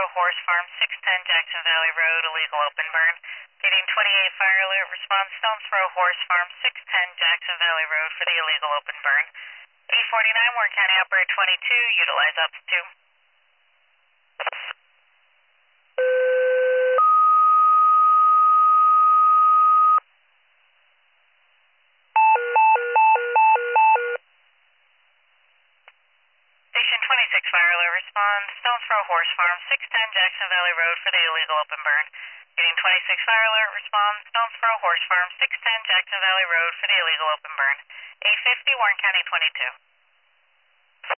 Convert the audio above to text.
Row Horse Farm, 610 Jackson Valley Road, illegal open burn. Getting 28 fire alert response, Stones Row Horse Farm, 610 Jackson Valley Road for the illegal open burn. 849 Warren County Operator 22, utilize up to. Station 26 fire alert response, Stones Row Horse Farm, 610 Jackson Valley Road for the illegal open burn. Getting 26 fire alert response, Stones Row Horse Farm, 610 Jackson Valley Road for the illegal open burn. 850 Warren County 22.